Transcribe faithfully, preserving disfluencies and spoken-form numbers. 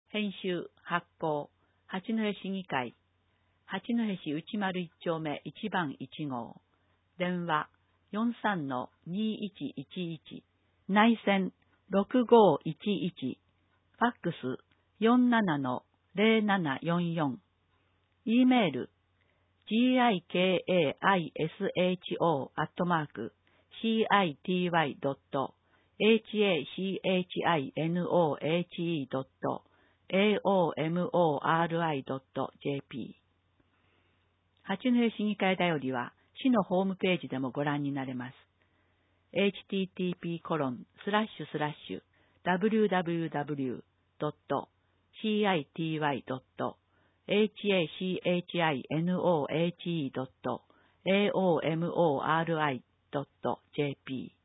編集、発行、八戸市議会、八戸市内丸一丁目一番一号、電話 よんさんのにいちいちいち、内線ろくごいちいち、ファックス よんななのゼロななよんよん、e メール ギカイショ アットマーク シーアイティーワイ ドット ハシノホ ドット エーオーエムオーアールアイ ドット ジェーピー。八戸市議会だよりは市のホームページでもご覧になれます。エイチティーティーピーコロンスラッシュスラッシュダブリューダブリューダブリュードットシーアイティーワイドットハシノホドットエーオーエムオーアールアイドットジェーピー